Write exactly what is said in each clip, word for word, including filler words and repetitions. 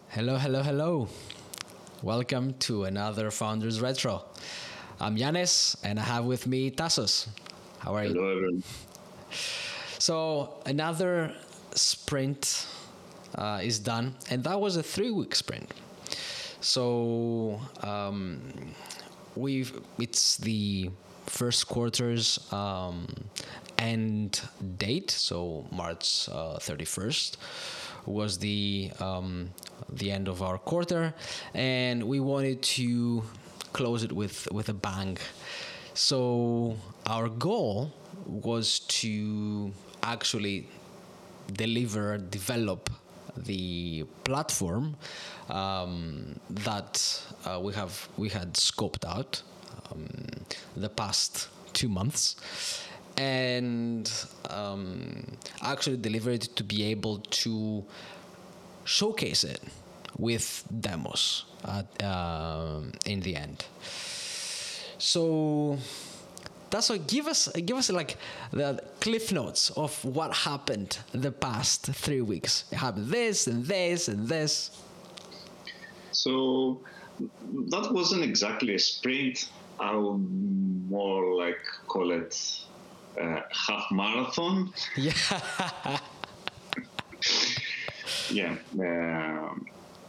Hello, hello, hello. Welcome to another Founders Retro. I'm Yanis, and I have with me Tassos. How are you? Hello, everyone. So, another sprint uh, is done, and that was a three week sprint. So, um, we've it's the first quarter's um, end date, so March uh, thirty-first was the um, the end of our quarter, and we wanted to close it with with a bang. So our goal was to actually deliver, develop the platform um, that uh, we have we had scoped out um, the past two months, and um, actually deliver it to be able to showcase it with demos at, um in the end. So that's what give us give us like the cliff notes of what happened the past three weeks. It happened this and this and this. So that wasn't exactly a sprint. I would more like call it a half marathon. Yeah. Yeah. Um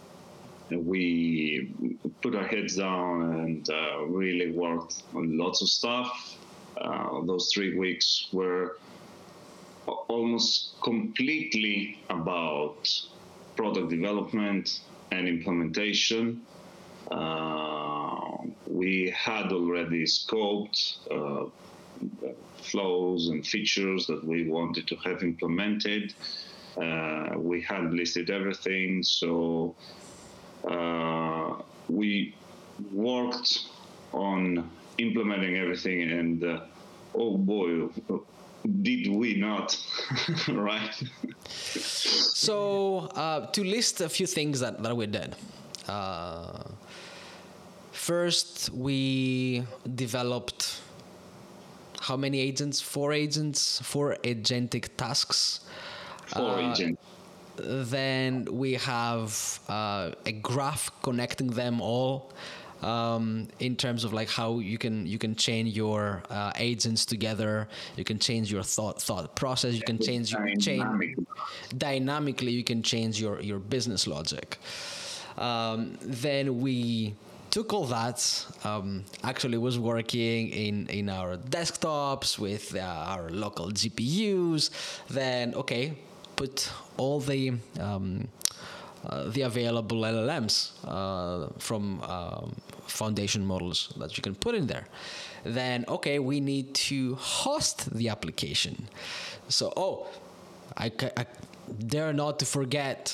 we put our heads down and uh, really worked on lots of stuff. Uh, those three weeks were almost completely about product development and implementation. Uh, we had already scoped uh, flows and features that we wanted to have implemented. Uh, we had listed everything, so uh, we worked on implementing everything, and uh, oh boy, did we not, right? So uh, to list a few things that, that we did. Uh, first, we developed how many agents? Four agents, four agentic tasks. For Uh, agent. Then we have uh, a graph connecting them all um, in terms of like how you can you can chain your uh, agents together. You can change your thought thought process. You can change your chain Dynamic. dynamically. You can change your your business logic. Um, then we took all that, um, actually was working in, in our desktops with uh, our local G P Us. Then, okay, put all the um, uh, the available L L Ms uh, from um, foundation models that you can put in there. Then, okay, we need to host the application. So, oh, I, I dare not to forget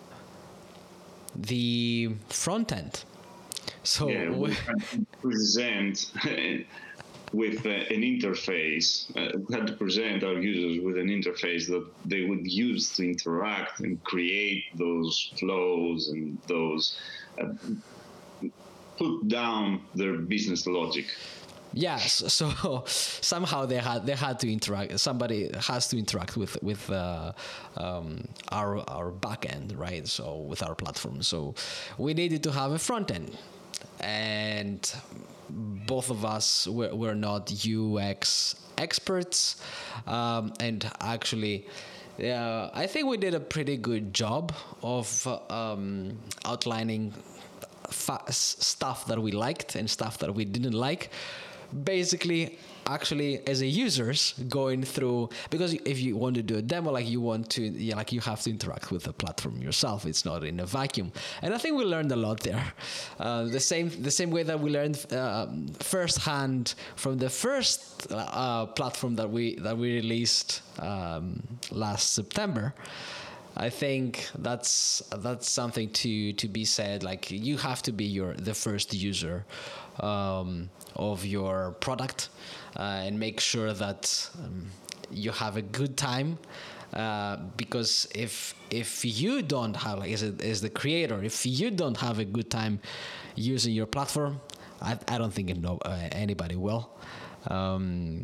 the front end. So Yeah, we we, had to present with uh, an interface. Uh, we had to present our users with an interface that they would use to interact and create those flows and those uh, put down their business logic. yes, so somehow they had they had to interact. Somebody has to interact with with uh, um, our our backend, right? So with our platform. So we needed to have a front end, and both of us were, were not U X experts, um, and actually. Yeah, I think we did a pretty good job of uh, um, outlining fa- stuff that we liked and stuff that we didn't like. Basically, actually, as a users going through, because if you want to do a demo, like you want to, yeah, like you have to interact with the platform yourself. It's not in a vacuum, and I think we learned a lot there. Uh, the same, the same way that we learned uh, firsthand from the first uh, platform that we that we released um, last September. I think that's that's something to to be said. Like you have to be your the first user um, of your product uh, and make sure that um, you have a good time. Uh, because if if you don't have like as, a, as the creator, if you don't have a good time using your platform, I, I don't think it, no, uh, anybody will. Um,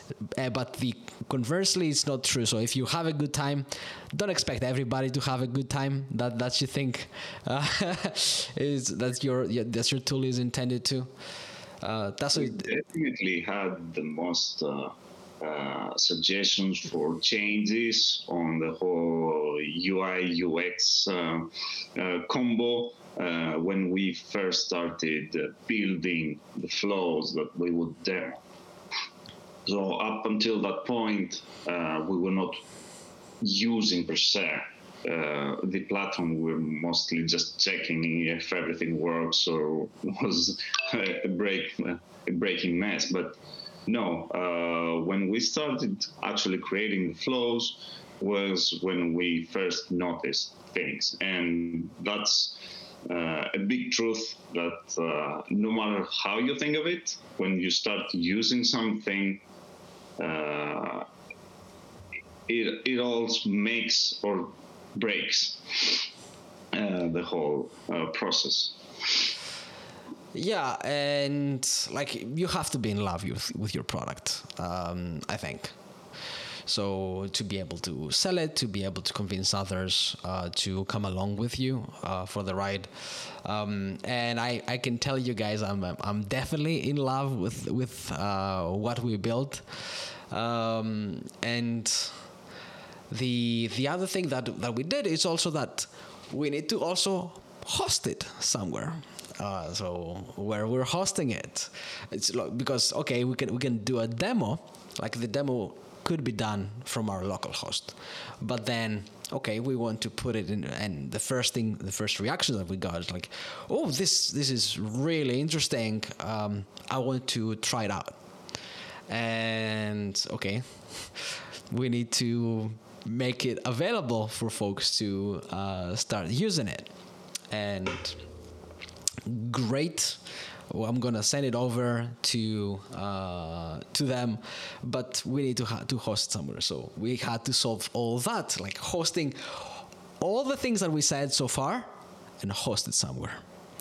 Uh, but the conversely, it's not true. So if you have a good time, don't expect everybody to have a good time. That that you think uh, is that your yeah, that's your tool is intended to. Uh, that's We what, definitely had the most uh, uh, suggestions for changes on the whole U I U X uh, uh, combo uh, when we first started uh, building the flows that we would demo. So up until that point, uh, we were not using per se uh, the platform. We were mostly just checking if everything works or was a break a breaking mess. But no, uh, when we started actually creating the flows was when we first noticed things, and that's uh, a big truth that uh, no matter how you think of it, when you start using something, uh, it it all makes or breaks uh, the whole uh, process. yeah, and like you have to be in love with with your product. Um, I think. So to be able to sell it, to be able to convince others uh, to come along with you uh, for the ride, um, and I, I can tell you guys, I'm I'm definitely in love with with uh, what we built, um, and the the other thing that that we did is also that we need to also host it somewhere. Uh, so where we're hosting it, it's like, because okay, we can we can do a demo, like the demo could be done from our local host, but then okay, we want to put it in, and the first thing, the first reaction that we got is like, oh, this this is really interesting. Um, I want to try it out, and okay, we need to make it available for folks to uh, start using it, and great. Well, I'm gonna send it over to uh, to them, but we need to ha- to host somewhere. So we had to solve all that, like hosting all the things that we said so far, and host it somewhere.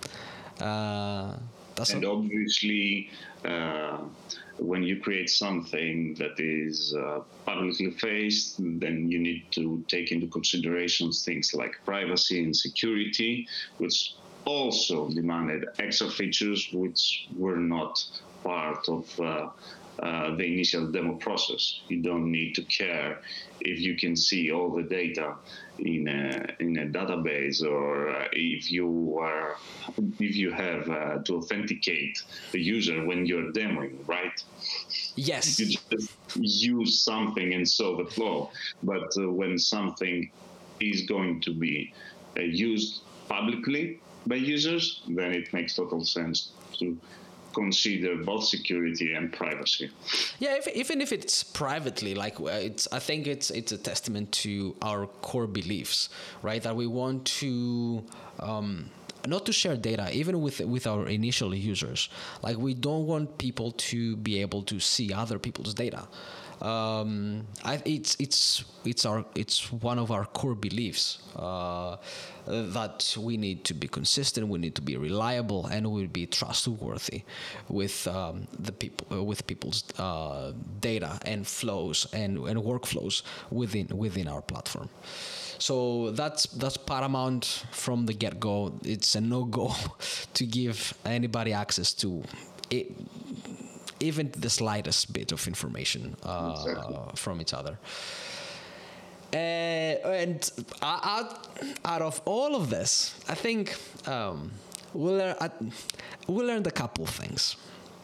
Uh, that's And a- obviously, uh, when you create something that is uh, publicly faced, then you need to take into considerations things like privacy and security, which also demanded extra features which were not part of uh, uh, the initial demo process. You don't need to care if you can see all the data in a, in a database, or uh, if you are if you have uh, to authenticate the user when you're demoing, right? yes. You just use something and solve the flow. But uh, when something is going to be uh, used publicly by users, then it makes total sense to consider both security and privacy. Yeah, if, even if it's privately, like uh, it's, I think it's it's a testament to our core beliefs, right? That we want to um, not to share data, even with with our initial users. Like we don't want people to be able to see other people's data. Um, I, it's it's it's our it's one of our core beliefs uh, that we need to be consistent, we need to be reliable, and we be trustworthy with um, the people uh, with people's uh, data and flows and, and workflows within within our platform. So that's that's paramount from the get-go. It's a no-go to give anybody access to it, even the slightest bit of information uh, Exactly. from each other. Uh, and out, out of all of this, I think um, we, lear- uh, we learned a couple things.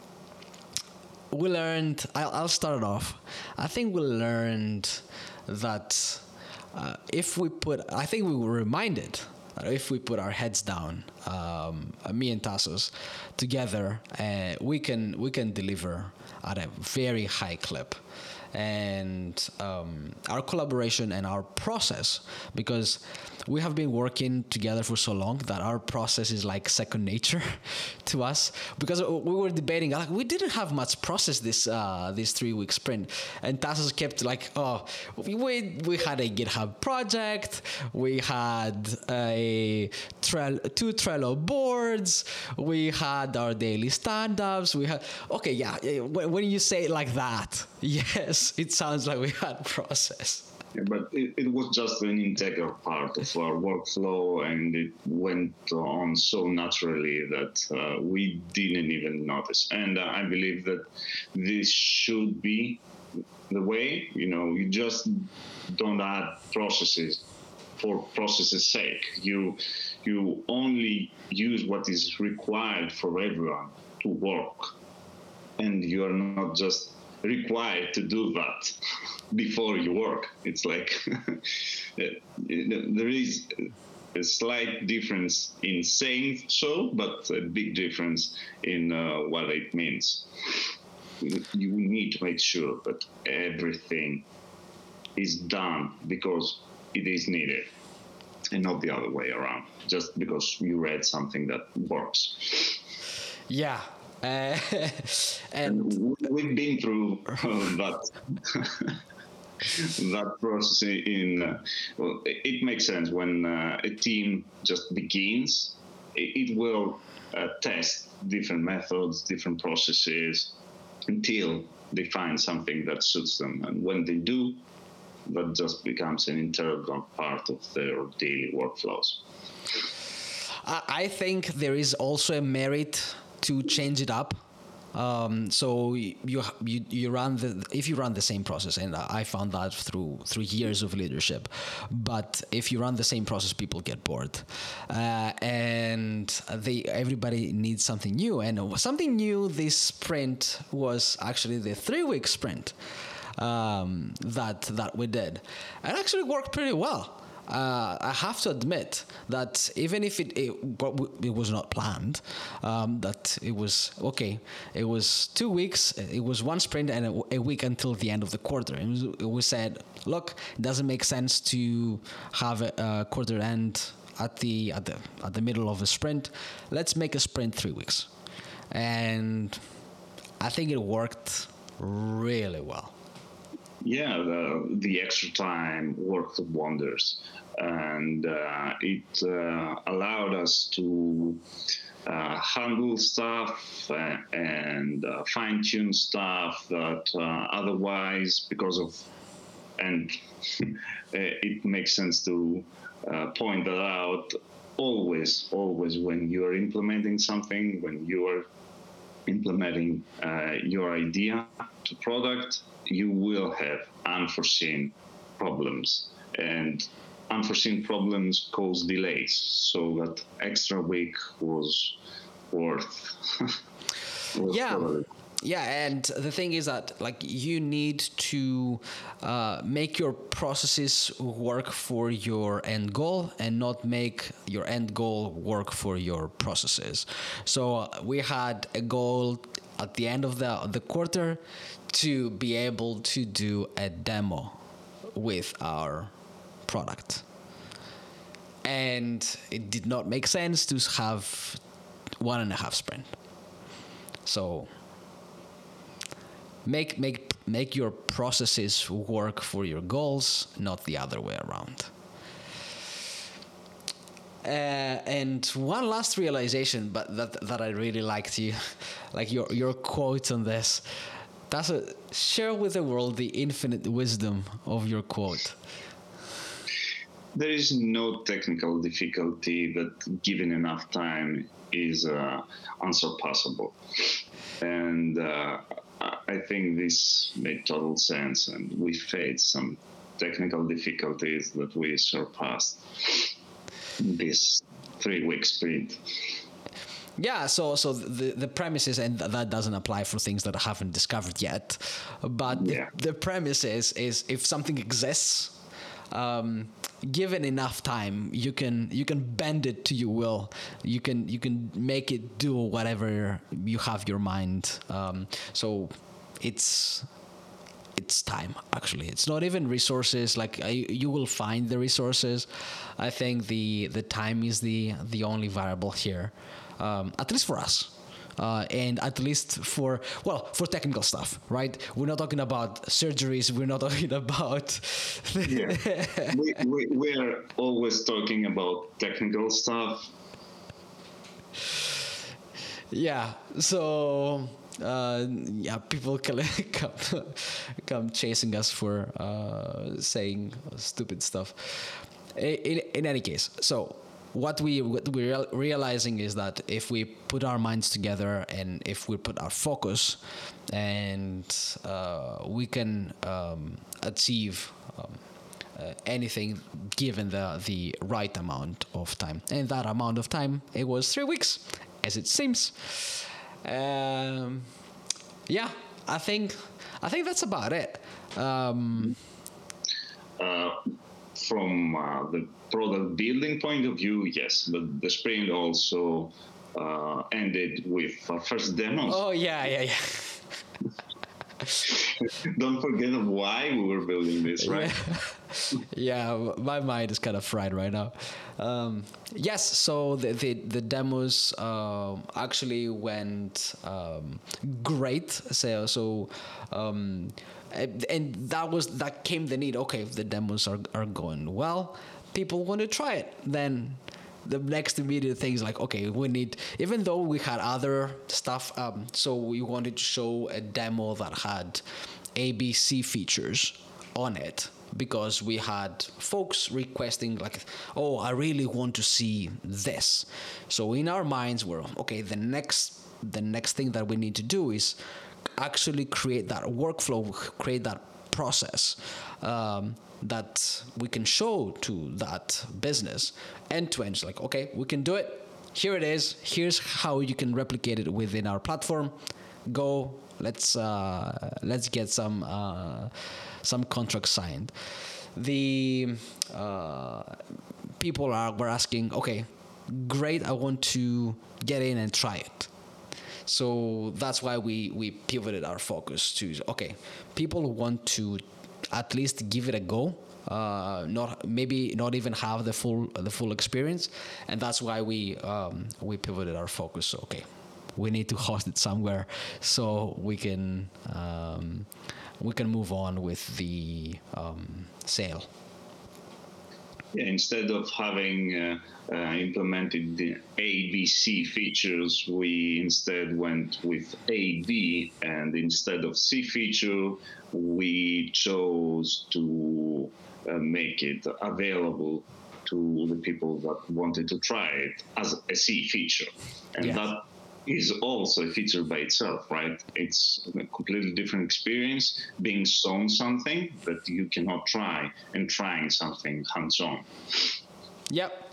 We learned, I'll, I'll start it off. I think we learned that uh, if we put, I think we were reminded that if we put our heads down, um, uh, me and Tassos together, uh, we can we can deliver at a very high clip, and um, our collaboration and our process, because we have been working together for so long that our process is like second nature to us. Because we were debating, like, we didn't have much process this uh, this three week sprint, and Tassos kept like, oh, we we had a GitHub project, we had a Trello, two Trello boards, we had our daily stand-ups, we had okay, yeah. When you say it like that, yes, it sounds like we had process. Yeah, but it, it was just an integral part of our workflow, and it went on so naturally that uh, we didn't even notice. And uh, I believe that this should be the way. You know, you just don't add processes for processes' sake. You you only use what is required for everyone to work, and you are not just required to do that before you work. It's like there is a slight difference in saying so, but a big difference in uh, what it means. You need to make sure that everything is done because it is needed, and not the other way around, just because you read something that works. Yeah. Uh, and, and we've been through uh, that that process in uh, well, it makes sense when uh, a team just begins. It, it will uh, test different methods, different processes until they find something that suits them, and when they do, that just becomes an integral part of their daily workflows. I think there is also a merit to change it up. Um, so you, you you run the if you run the same process, and I found that through through years of leadership. But if you run the same process, people get bored, uh, and they everybody needs something new. And something new this sprint was actually the three week sprint um, that that we did, and actually worked pretty well. Uh, I have to admit that even if it it, it was not planned, um, that it was okay. It was two weeks. It was one sprint and a, a week until the end of the quarter. And we said, look, it doesn't make sense to have a, a quarter end at the at the at the middle of a sprint. Let's make a sprint three weeks, and I think it worked really well. Yeah, the, the extra time worked wonders, and uh, it uh, allowed us to uh, handle stuff uh, and uh, fine-tune stuff that uh, otherwise, because of, and it makes sense to uh, point that out, always, always when you are implementing something, when you are implementing uh, your idea to product, you will have unforeseen problems, and unforeseen problems cause delays. So that extra week was worth. worth yeah. Probably. Yeah, and the thing is that like you need to uh, make your processes work for your end goal and not make your end goal work for your processes. So uh, we had a goal at the end of the the quarter to be able to do a demo with our product. And it did not make sense to have one and a half sprint. So make make make your processes work for your goals, not the other way around. Uh, and one last realization, but that that I really liked you, like your your quote on this. That's a, share with the world the infinite wisdom of your quote. There is no technical difficulty that, given enough time, is uh, unsurpassable. And uh, I think this made total sense, and we faced some technical difficulties that we surpassed this three-week sprint. Yeah, so so the the premise is, and that doesn't apply for things that I haven't discovered yet, but yeah. the, the premise is, is if something exists, um, given enough time, you can you can bend it to your will. You can you can make it do whatever you have your mind. Um, so it's it's time. Actually, it's not even resources. Like I, you will find the resources. I think the the time is the the only variable here, um, at least for us. Uh, and at least for, well, for technical stuff, right? We're not talking about surgeries. We're not talking about. Yeah. we, we, we're always talking about technical stuff. Yeah. So, uh, yeah, people come, come chasing us for uh, saying stupid stuff. In, in any case, so what we what we're realizing is that if we put our minds together and if we put our focus, and uh, we can um, achieve um, uh, anything given the the right amount of time, and that amount of time, it was three weeks, as it seems. Um, yeah, I think I think that's about it. Um, uh, from uh, the product building point of view, yes, but the sprint also uh, ended with our first demos. Oh yeah, yeah, yeah. Don't forget why we were building this, right? Yeah, yeah, my mind is kind of fried right now. Um, yes, so the the, the demos um, actually went um, great. So so. Um, and that was that came the need. Okay, if the demos are, are going well, people want to try it. Then the next immediate thing is like, okay, we need, even though we had other stuff, um, so we wanted to show a demo that had A B C features on it, because we had folks requesting like, oh, I really want to see this. So in our minds, we're okay. The next the next thing that we need to do is actually create that workflow, create that process um, that we can show to that business end to end. It's like, okay, we can do it. Here it is. Here's how you can replicate it within our platform. Go. Let's uh, let's get some uh, some contracts signed. The uh, people are were asking, okay, great. I want to get in and try it. So that's why we, we pivoted our focus to, okay, people want to at least give it a go, uh, not maybe not even have the full the full experience, and that's why we um, we pivoted our focus. So, okay, we need to host it somewhere so we can um, we can move on with the um, sale. Yeah, instead of having uh, uh, implemented the A B C features, we instead went with A D, and instead of C feature, we chose to uh, make it available to the people that wanted to try it as a C feature. And yes. that is also a feature by itself, right? It's a completely different experience being shown something that you cannot try and trying something hands-on. Yep.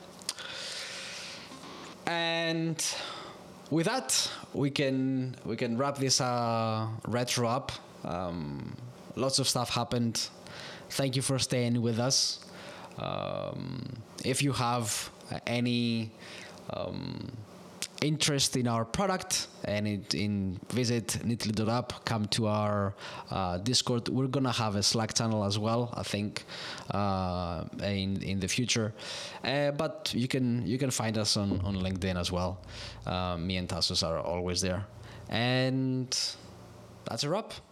And with that, we can we can wrap this uh, retro up. Um, lots of stuff happened. Thank you for staying with us. Um, if you have any um, interest in our product and it, in visit neatly dot app, come to our uh, Discord. We're gonna have a Slack channel as well, I think, uh, in in the future. Uh, but you can you can find us on, on LinkedIn as well. Uh, me and Tassos are always there, and that's a wrap.